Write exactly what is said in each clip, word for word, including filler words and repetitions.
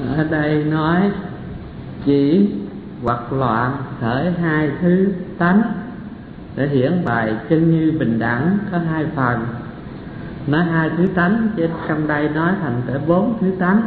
Ở đây nói chỉ hoặc loạn khởi hai thứ tánh, để hiển bài chân như bình đẳng có hai phần. Nói hai thứ tánh chứ trong đây nói thành tới bốn thứ tánh.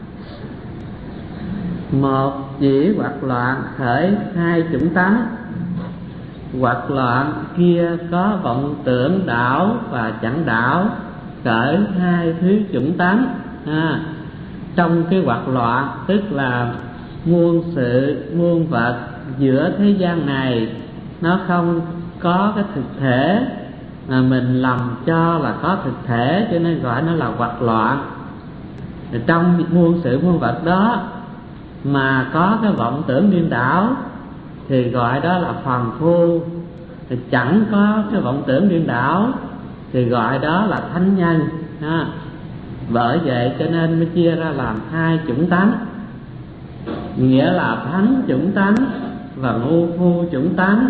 Một, chỉ hoặc loạn khởi hai chủng tánh. Hoặc loạn kia có vọng tưởng đảo và chẳng đảo, khởi hai thứ chủng tánh. À, trong cái hoặc loạn tức là muôn sự muôn vật giữa thế gian này nó không có cái thực thể mà mình lầm cho là có thực thể, cho nên gọi nó là hoặc loạn. Trong muôn sự muôn vật đó mà có cái vọng tưởng điên đảo thì gọi đó là phàm phu. Thì chẳng có cái vọng tưởng điên đảo thì gọi đó là thánh nhân ha. Bởi vậy cho nên mới chia ra làm hai chủng tánh, nghĩa là thánh chủng tánh và ngu phu chủng tánh.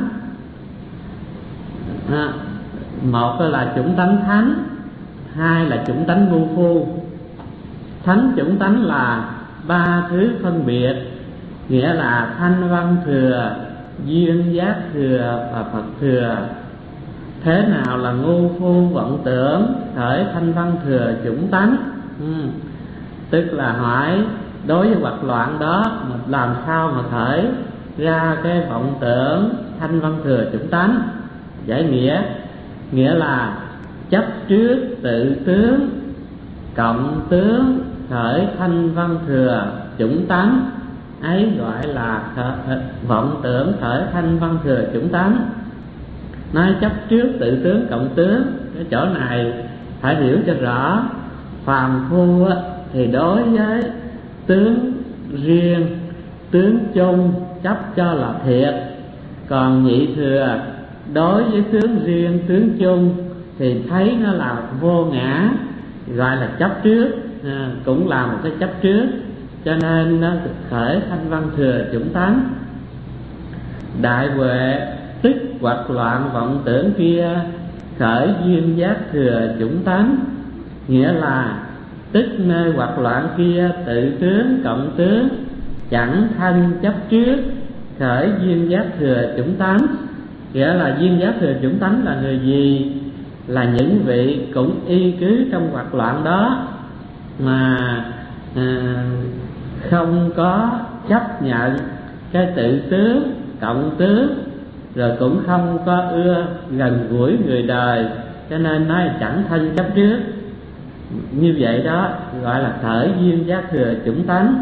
À, một là chủng tánh thánh, hai là chủng tánh ngu phu. Thánh chủng tánh là ba thứ phân biệt, nghĩa là thanh văn thừa, duyên giác thừa và Phật thừa. Thế nào là ngu phu vọng tưởng khởi thanh văn thừa chủng tánh? Ừ. Tức là hỏi đối với hoặc loạn đó làm sao mà khởi ra cái vọng tưởng thanh văn thừa chủng tánh? Giải nghĩa, nghĩa là chấp trước tự tướng cộng tướng khởi thanh văn thừa chủng tánh, ấy gọi là khởi, vọng tưởng khởi thanh văn thừa chủng tánh. Nói chấp trước tự tướng cộng tướng, cái chỗ này phải hiểu cho rõ. Phàm phu thì đối với tướng riêng, tướng chung chấp cho là thiệt, còn nhị thừa đối với tướng riêng, tướng chung thì thấy nó là vô ngã, gọi là chấp trước, à, cũng là một cái chấp trước, cho nên nó khởi thanh văn thừa chủng tánh. Đại huệ tức hoặc loạn vọng tưởng kia khởi duyên giác thừa chủng tánh, nghĩa là tức nơi hoặc loạn kia tự tướng cộng tướng chẳng thân chấp trước khởi duyên giác thừa chủng tánh. Nghĩa là duyên giác thừa chủng tánh là người gì? Là những vị cũng y cứ trong hoặc loạn đó mà à, không có chấp nhận cái tự tướng cộng tướng, rồi cũng không có ưa gần gũi người đời, cho nên nói chẳng thân chấp trước. Như vậy đó gọi là khởi duyên giác thừa chủng tánh.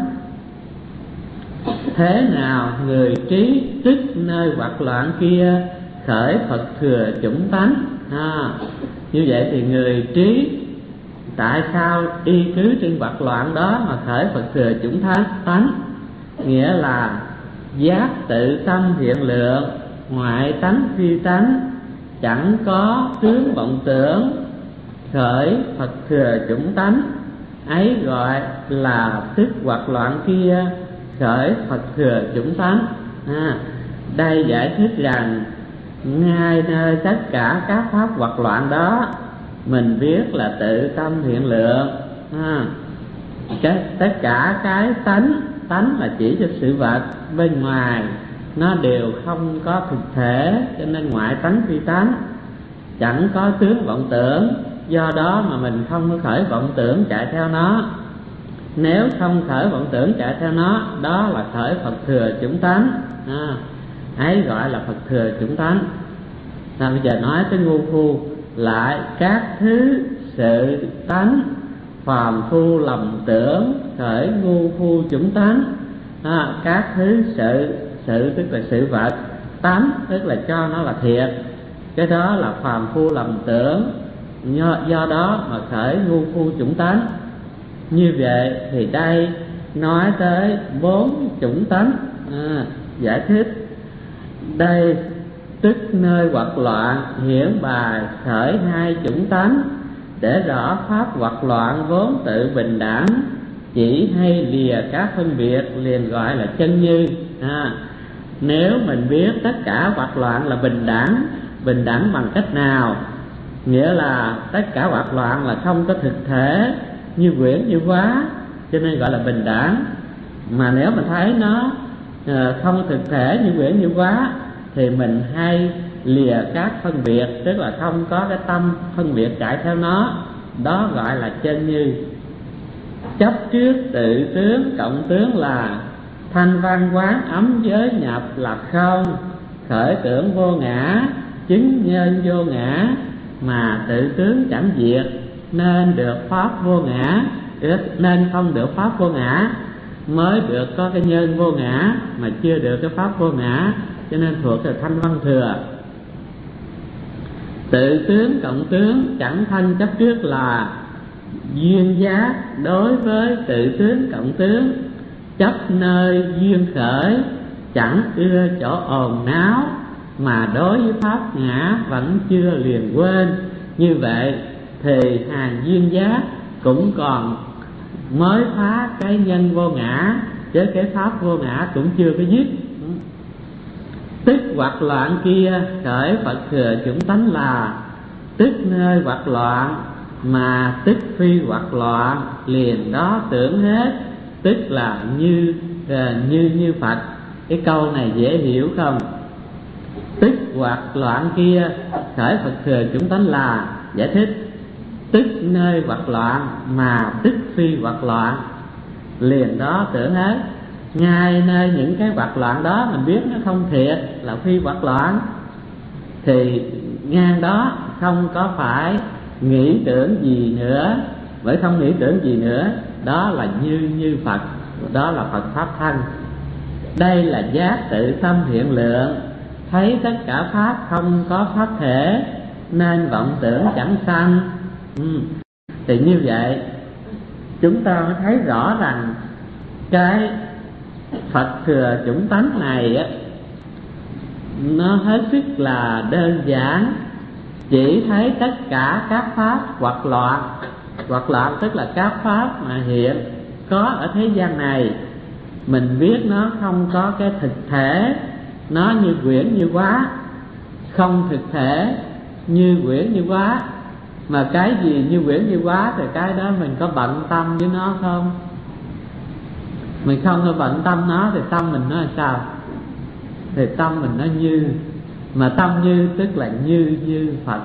Thế nào người trí tức nơi hoặc loạn kia khởi Phật thừa chủng tánh? À, như vậy thì người trí tại sao y cứ trên hoặc loạn đó mà khởi Phật thừa chủng tánh? Nghĩa là giác tự tâm hiện lượng, ngoại tánh phi tánh, chẳng có tướng vọng tưởng, khởi Phật thừa chủng tánh, ấy gọi là tức hoặc loạn kia khởi Phật thừa chủng tánh. À, đây giải thích rằng ngay nơi tất cả các pháp hoặc loạn đó mình biết là tự tâm hiện lượng. À, cái, tất cả cái tánh, tánh là chỉ cho sự vật bên ngoài, nó đều không có thực thể, cho nên ngoại tánh phi tánh, chẳng có tướng vọng tưởng. Do đó mà mình không có khởi vọng tưởng chạy theo nó. Nếu không khởi vọng tưởng chạy theo nó, đó là khởi Phật thừa chủng tánh. À, ấy gọi là Phật thừa chủng tánh. À, bây giờ nói tới ngu phu, lại các thứ sự tánh phàm phu lầm tưởng khởi ngu phu chủng tánh. À, các thứ sự, sự tức là sự vật, tánh tức là cho nó là thiệt, cái đó là phàm phu lầm tưởng, do, do đó mà khởi ngu phu chủng tánh. Như vậy thì đây nói tới bốn chủng tánh. À, giải thích đây tức nơi hoặc loạn hiển bài khởi hai chủng tánh, để rõ pháp hoặc loạn vốn tự bình đẳng, chỉ hay lìa các phân biệt liền gọi là chân như. À, nếu mình biết tất cả hoặc loạn là bình đẳng, bình đẳng bằng cách nào? Nghĩa là tất cả hoặc loạn là không có thực thể như quyển như hóa, cho nên gọi là bình đẳng. Mà nếu mình thấy nó không thực thể như quyển như quá thì mình hay lìa các phân biệt, tức là không có cái tâm phân biệt chạy theo nó, đó gọi là chân như. Chấp trước tự tướng cộng tướng là thanh văn quán ấm giới nhập là không, khởi tưởng vô ngã chứng nhân vô ngã, mà tự tướng chẳng diệt nên được pháp vô ngã, nên không được pháp vô ngã, mới được có cái nhân vô ngã mà chưa được cái pháp vô ngã, cho nên thuộc về thanh văn thừa. Tự tướng cộng tướng chẳng thanh chấp trước là duyên giác đối với tự tướng cộng tướng, chấp nơi duyên khởi chẳng ưa chỗ ồn náo, mà đối với pháp ngã vẫn chưa liền quên. Như vậy thì hàng duyên giác cũng còn mới phá cái nhân vô ngã, chứ cái pháp vô ngã cũng chưa có dứt. Tức hoặc loạn kia khởi Phật thừa chủng tánh là tức nơi hoặc loạn, mà tức phi hoặc loạn liền đó tưởng hết, tức là như như như Phật. Cái câu này dễ hiểu không? Tức hoặc loạn kia khởi Phật thừa chủng tánh là, giải thích tức nơi hoặc loạn mà tức phi hoặc loạn liền đó tưởng hết. Ngay nơi những cái hoặc loạn đó mình biết nó không thiệt là phi hoặc loạn, thì ngang đó không có phải nghĩ tưởng gì nữa. Bởi không nghĩ tưởng gì nữa, đó là như như Phật, đó là Phật pháp thân. Đây là giác tự tâm hiện lượng, thấy tất cả pháp không có pháp thể nên vọng tưởng chẳng sanh. ừ. Thì như vậy chúng ta mới thấy rõ rằng cái Phật thừa chủng tánh này á, nó hết sức là đơn giản, chỉ thấy tất cả các pháp hoặc loạn. Hoặc loạn tức là các pháp mà hiện có ở thế gian này, mình biết nó không có cái thực thể, nó như quyển như quá, không thực thể như quyển như quá. Mà cái gì như quyển như quá thì cái đó mình có bận tâm với nó không? Mình không có bận tâm nó thì tâm mình nó là sao? Thì tâm mình nó như. Mà tâm như tức là như như Phật.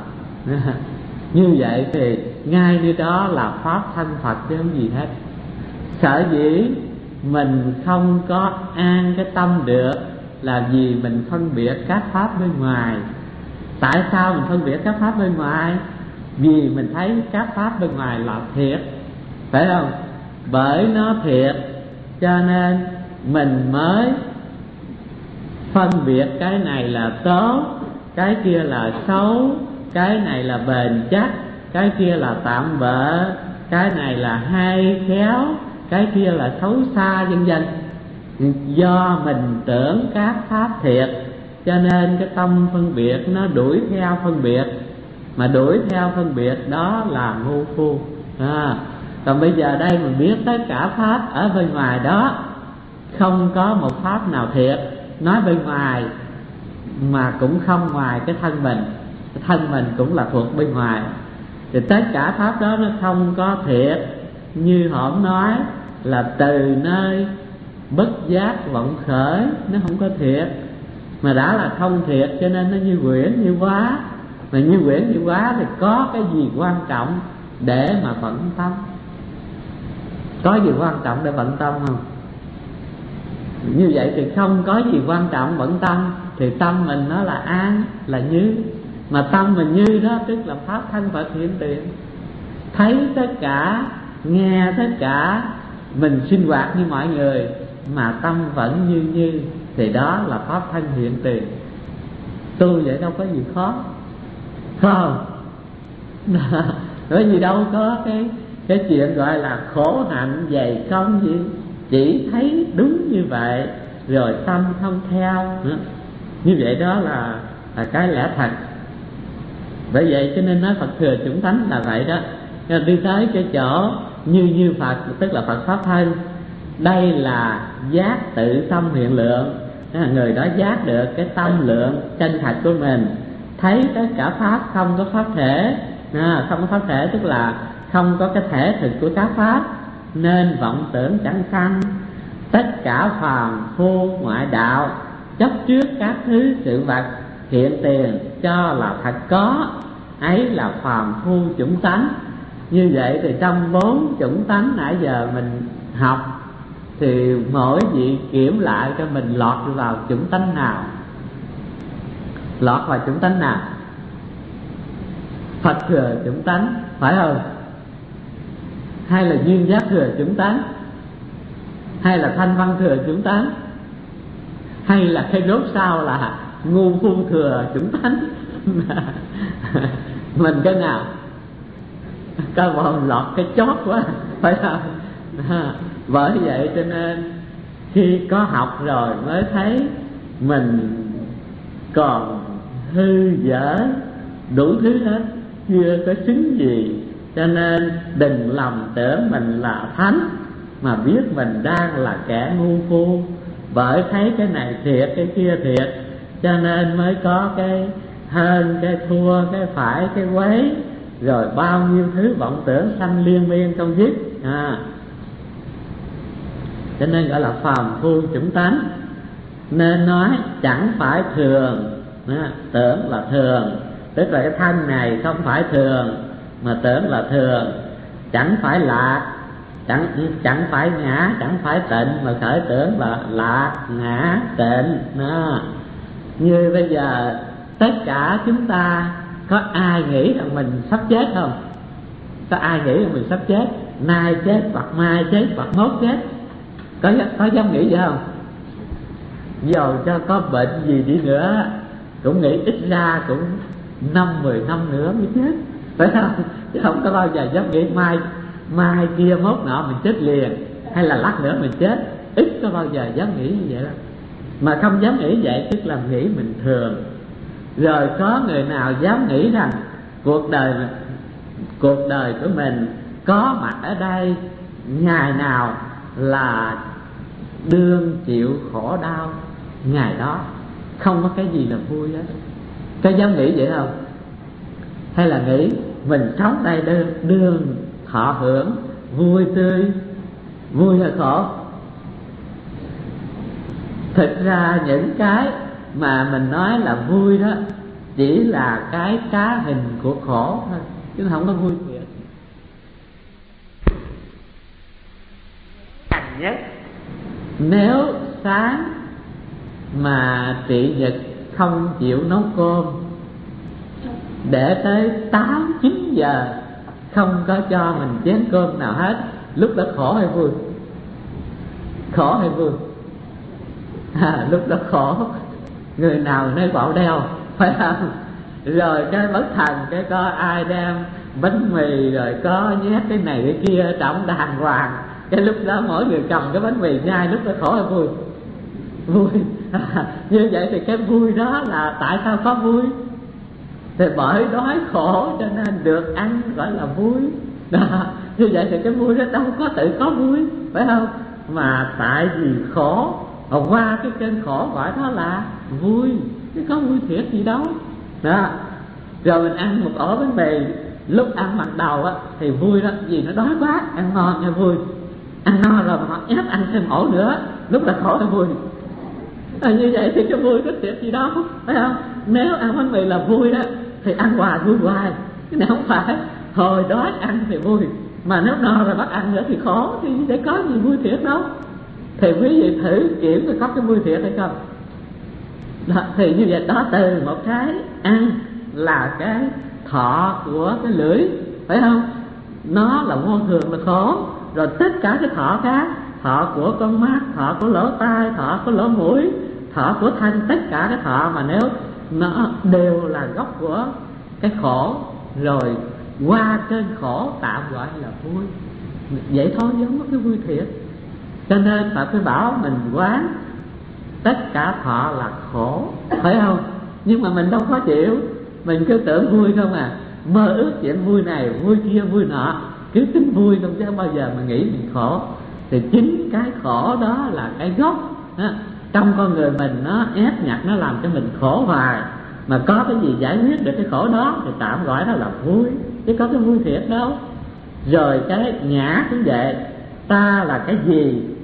Như vậy thì ngay nơi đó là pháp thân Phật chứ không gì hết. Sở dĩ mình không có an cái tâm được là vì mình phân biệt các pháp bên ngoài. Tại sao mình phân biệt các pháp bên ngoài? Vì mình thấy các pháp bên ngoài là thiệt, phải không? Bởi nó thiệt cho nên mình mới phân biệt cái này là tốt, cái kia là xấu, cái này là bền chắc, cái kia là tạm bợ, cái này là hay khéo, cái kia là xấu xa, vân vân. Do mình tưởng các pháp thiệt cho nên cái tâm phân biệt nó đuổi theo phân biệt, mà đuổi theo phân biệt đó là ngu phu. à, Còn bây giờ đây mình biết tất cả pháp ở bên ngoài đó không có một pháp nào thiệt. Nói bên ngoài mà cũng không ngoài cái thân mình, cái thân mình cũng là thuộc bên ngoài. Thì tất cả pháp đó nó không có thiệt. Như hổm nói là từ nơi bất giác vọng khởi, nó không có thiệt. Mà đã là không thiệt cho nên nó như quyển như quá. Mà như quyển như quá thì có cái gì quan trọng để mà bận tâm? Có gì quan trọng để bận tâm không? Như vậy thì không có gì quan trọng bận tâm, thì tâm mình nó là an, là như. Mà tâm mình như đó tức là pháp thân Phật hiện tiền. Thấy tất cả, nghe tất cả, mình sinh hoạt như mọi người mà tâm vẫn như như, thì đó là pháp thân hiện tiền. Tu vậy đâu có gì khó, không? Bởi vì đâu có cái cái chuyện gọi là khổ hạnh dày công gì, chỉ thấy đúng như vậy rồi tâm không theo nữa. Như vậy đó là, là cái lẽ thật. Bởi vậy cho nên nói Phật thừa chủng tánh là vậy đó. Đi tới cái chỗ như như Phật tức là Phật pháp thân. Đây là giác tự tâm hiện lượng. Người đó giác được cái tâm lượng chân thật của mình, thấy tất cả pháp không có pháp thể. à, Không có pháp thể tức là không có cái thể thực của các pháp, nên vọng tưởng chẳng sanh. Tất cả phàm phu ngoại đạo chấp trước các thứ sự vật hiện tiền cho là thật có, ấy là phàm phu chủng tánh. Như vậy thì trong bốn chủng tánh nãy giờ mình học thì mỗi vị kiểm lại cho mình lọt vào chủng tánh nào, lọt vào chủng tánh nào. Phật thừa chủng tánh phải không? Hay là duyên giác thừa chủng tánh? Hay là thanh văn thừa chủng tánh? Hay là cái rốt sau là ngu phu thừa chủng tánh? Mình cái nào? Các bạn lọt cái chót quá phải không? Bởi vậy cho nên khi có học rồi mới thấy mình còn hư dở đủ thứ hết, chưa có xứng gì. Cho nên đừng lầm tưởng mình là thánh mà biết mình đang là kẻ ngu phu. Bởi thấy cái này thiệt, cái kia thiệt, cho nên mới có cái hơn, cái thua, cái phải, cái quấy, rồi bao nhiêu thứ vọng tưởng sanh liên miên không dứt. à. Cho nên gọi là phàm phu chủng tánh. Nên nói chẳng phải thường, à, tưởng là thường, tức là cái thân này không phải thường mà tưởng là thường. Chẳng phải lạc, chẳng, chẳng phải ngã, chẳng phải tịnh mà khởi tưởng là lạc, ngã, tịnh. à. Như bây giờ tất cả chúng ta có ai nghĩ rằng mình sắp chết không? Có ai nghĩ rằng mình sắp chết? Nay chết, hoặc mai chết, hoặc mốt chết. Có, có dám nghĩ vậy không? Dầu cho có bệnh gì đi nữa cũng nghĩ ít ra cũng năm, mười năm nữa mới chết, phải không? Chứ không có bao giờ dám nghĩ mai, mai kia mốt nọ mình chết liền, hay là lát nữa mình chết. Ít có bao giờ dám nghĩ như vậy đâu. Mà không dám nghĩ vậy tức là nghĩ mình thường. Rồi có người nào dám nghĩ rằng cuộc đời cuộc đời của mình có mặt ở đây ngày nào là đương chịu khổ đau, ngày đó không có cái gì là vui hết. Có dám nghĩ vậy không? Hay là nghĩ mình sống đây đương, đương thọ hưởng vui tươi, vui hay khổ? Thực ra những cái mà mình nói là vui đó chỉ là cái cá hình của khổ thôi, chứ không có vui thiệt. Thành nhất, nếu sáng mà trị Nhật không chịu nấu cơm, để tới tám, chín giờ không có cho mình chén cơm nào hết, lúc đó khổ hay vui? Khổ hay vui? À, lúc đó khổ. Người nào nơi bạo đeo, phải không? Rồi cái bất thần, cái có ai đem bánh mì, rồi có nhét cái này cái kia trọng đàng hoàng. Cái lúc đó mỗi người cầm cái bánh mì nhai, lúc đó khổ hay vui? Vui. À, như vậy thì cái vui đó là tại sao có vui? Thì bởi đói khổ cho nên được ăn gọi là vui đó. Như vậy thì cái vui đó đâu có tự có vui, phải không? Mà tại vì khổ, mà qua cái cơn khổ gọi đó là vui, chứ có vui thiệt gì đâu đó. Rồi mình ăn một ổ bánh mì, lúc ăn ban đầu á thì vui đó, vì nó đói quá, ăn ngon nghe vui. Ăn no rồi mà họ ép ăn thêm ổ nữa, lúc là khổ hay vui? À, như vậy thì cái vui có thiệt gì đâu, phải không? Nếu ăn bánh mì là vui đó thì ăn hoài vui hoài, cái này không phải hồi đói ăn thì vui, mà nếu no rồi bắt ăn nữa thì khổ, thì để có gì vui thiệt đâu. Thì quý vị thử kiểm coi có cái vui thiệt hay không đó. Thì như vậy đó, từ một cái ăn là cái thọ của cái lưỡi, phải không? Nó là vô thường là khổ. Rồi tất cả cái thọ khác, thọ của con mắt, thọ của lỗ tai, thọ của lỗ mũi, thọ của thân, tất cả cái thọ mà nếu nó đều là gốc của cái khổ, rồi qua cơn khổ tạm gọi là vui. Vậy thôi chứ không có cái vui thiệt. Cho nên Phật mới bảo mình quán tất cả thọ là khổ, phải không? Nhưng mà mình đâu có chịu, mình cứ tưởng vui không à, mơ ước chuyện vui này, vui kia, vui nọ, cứ tính vui không chứ không bao giờ mà nghĩ mình khổ. Thì chính cái khổ đó là cái gốc đó. Trong con người mình nó ép nhặt, nó làm cho mình khổ hoài. Mà có cái gì giải quyết được cái khổ đó thì tạm gọi đó là vui, chứ có cái vui thiệt đâu. Rồi cái ngã cũng vậy, ta là cái gì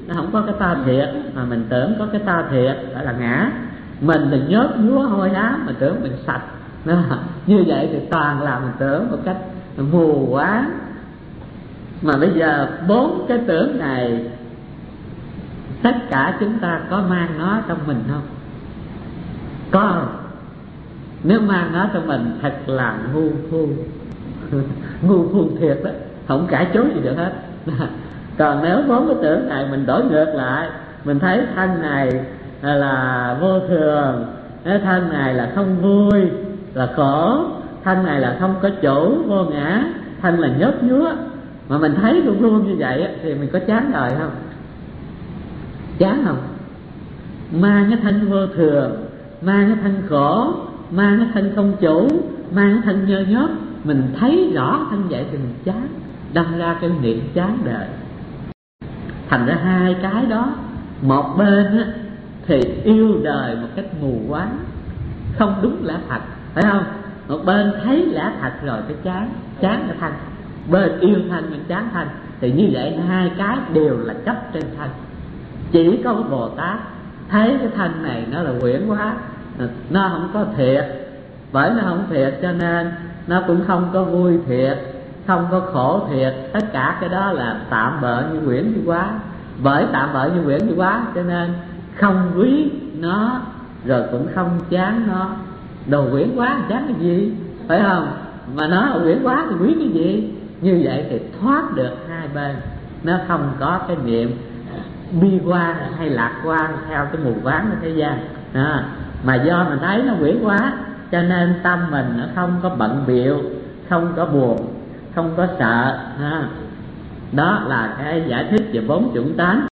nó không có cái ta thiệt, mà mình tưởng có cái ta thiệt gọi là ngã. Mình đừng nhớt nhúa hôi hám, mình tưởng mình sạch. Đó. Như vậy thì toàn là mình tưởng một cách mù quáng. Mà bây giờ bốn cái tưởng này tất cả chúng ta có mang nó trong mình không? Có. Nếu mang nó trong mình thật là ngu phu. Ngu phu thiệt đó, không cãi chối gì được hết. Còn nếu bốn cái tưởng này mình đổi ngược lại, mình thấy thân này là vô thường, thân này là không vui, là khổ, thân này là không có chủ, vô ngã, thân là nhớt nhúa, mà mình thấy luôn luôn như vậy thì mình có chán đời không? Chán không? Mang cái thân vô thường, mang cái thân khổ, mang cái thân không chủ, mang cái thân nhơ nhớt, mình thấy rõ thân vậy thì mình chán, đâm ra cái niệm chán đời. Thành ra hai cái đó, một bên á, thì yêu đời một cách mù quáng, không đúng lẽ thật, phải không? Một bên thấy lẽ thật rồi cái chán, chán cái thân. Bên yêu thân mình chán thân. Thì như vậy hai cái đều là chấp trên thân. Chỉ có Bồ Tát thấy cái thân này nó là quyển quá, nó không có thiệt. Bởi nó không thiệt cho nên nó cũng không có vui thiệt, không có khổ thiệt. Tất cả cái đó là tạm bợ như quyển như quá. Bởi tạm bợ như quyển như quá cho nên không quý nó, rồi cũng không chán nó. Đồ quyển quá chán cái gì, phải không? Mà nó là quyển quá thì quý cái gì? Như vậy thì thoát được hai bên. Nó không có cái niệm bi quan hay lạc quan theo cái mù quáng của thế gian à, mà do mình thấy nó quyển quá cho nên tâm mình nó không có bận bịu, không có buồn, không có sợ à. Đó là cái giải thích về bốn chủng tánh.